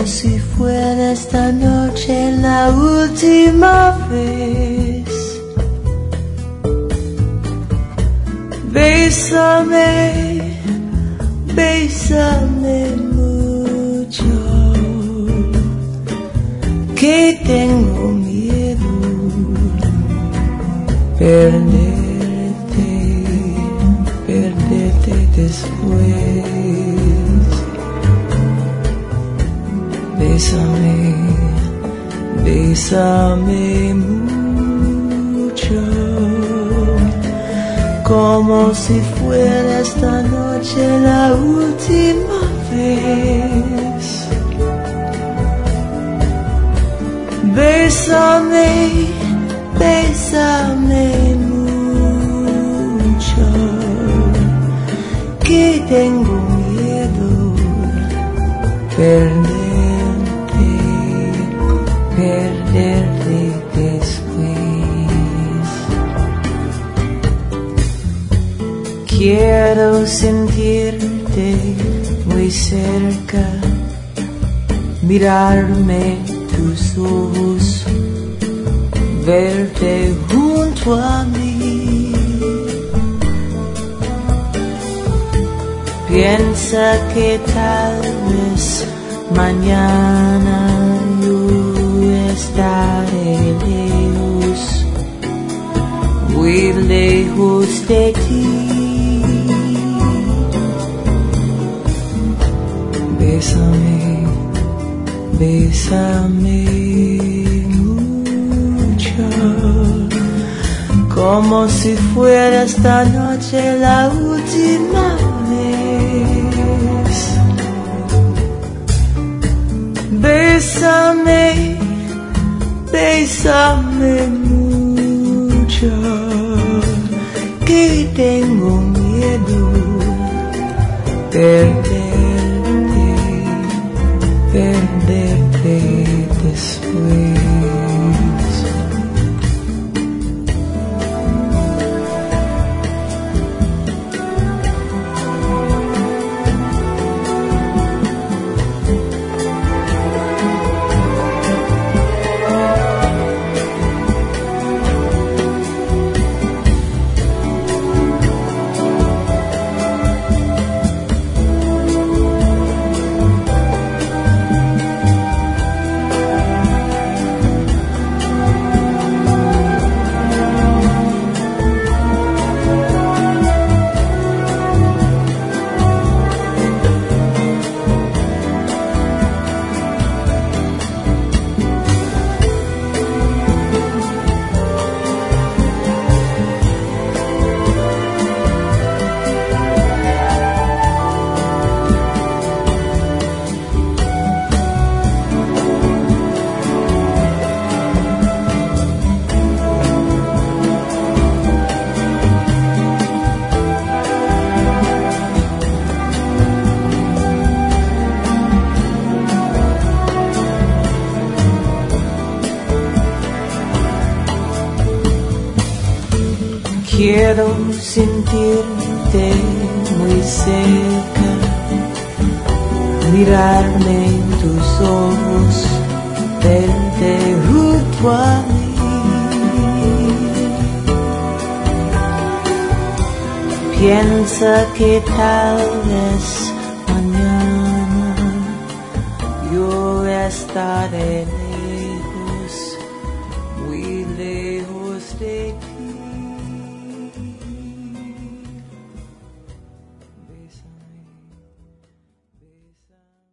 si fuera esta noche la última vez. Bésame, bésame mucho, que tengo miedo perderte después. Bésame, bésame mucho, como si fuera esta noche la última vez. Bésame, bésame mucho, que tengo miedo perderte después. Quiero sentirte muy cerca, mirarme tus ojos, verte junto a mí. Piensa que tal vez mañana yo estaré lejos, muy lejos de ti. Bésame, bésame mucho, como si fuera esta noche la última vez. Bésame, bésame mucho, que tengo miedo perderte después. Quiero sentirte muy cerca, mirarme en tus ojos, verte junto a mí. Piensa que tal vez mañana yo estaré lejos, muy lejos de ti. Bésame, bésame.